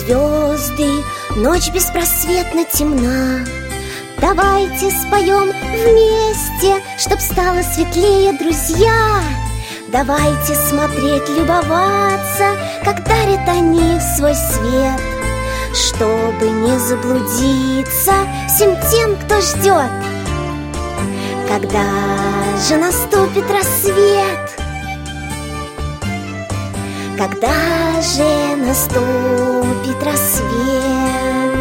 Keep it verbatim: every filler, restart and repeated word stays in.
звезды, ночь беспросветно темна. Давайте споем вместе, чтоб стало светлее, друзья. Давайте смотреть, любоваться, как дарят они свой свет, чтобы не заблудиться всем тем, кто ждет. Когда же наступит рассвет? Когда же наступит рассвет?